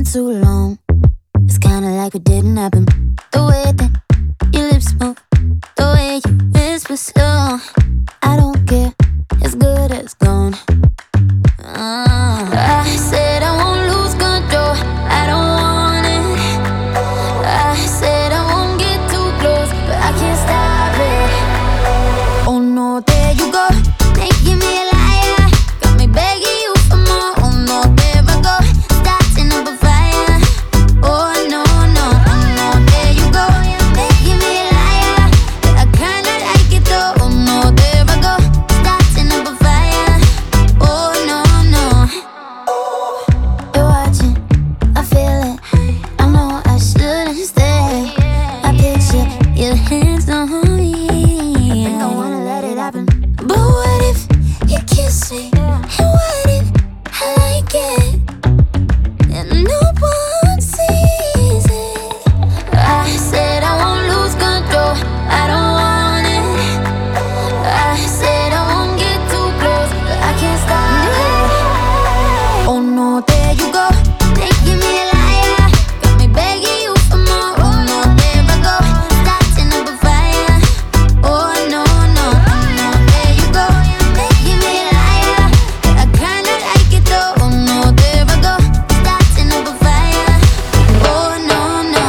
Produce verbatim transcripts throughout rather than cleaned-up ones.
too long. It's kinda like it didn't happen. The way that your lips move, the way you whisper slow. I don't care, it's good as gone. uh, I said I won't lose control, I don't want it. I said I won't get too close, but I can't stop it. Oh no, there you go, making me a liar. Got me begging you for more. Oh no, there I go, starting up a fire. Oh no, no, oh no, there you go, making me a liar. But I kinda like it though. Oh no, there I go, starting up a fire. Oh no, no. You're watching, I feel it. I know I shouldn't stay. I picture your hands on me. I don't wanna let it happen. But what if you kiss me? And what if I like it? And no one sees it. I said I won't lose control, I don't want it. I said I won't get too close, but I can't stop it. Oh no, there you go, making me a liar. Got me begging you for more. Oh no, there I go, starting up a fire. Oh no, no, oh no, there you go, making me a liar. But I kinda like it though. Oh no, there I go, starting up a fire. Oh no, no.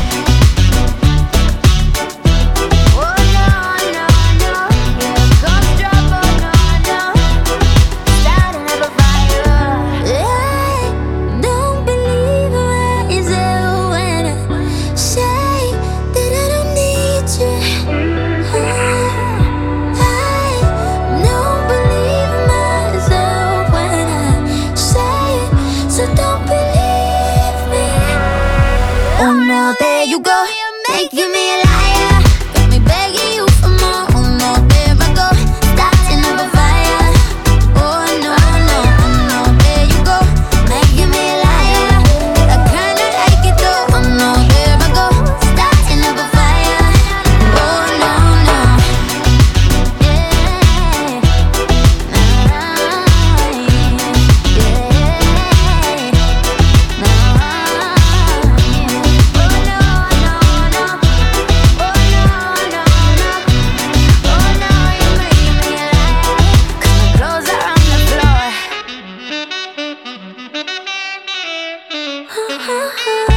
Oh no, no, no. Here comes trouble, no, no. Starting up a fire. I don't believe myself when I say that I don't need you. I don't believe myself when I say it, so don't believe me. Oh no, there you go, making me a liar. Got me begging you for more. Oh no, there I go, starting up a fire. Oh no, no, oh no, there you go, making me a liar. I kinda like it though. Oh no, there I go, starting up a fire. Oh no, no. Yeah. Ha ha ha.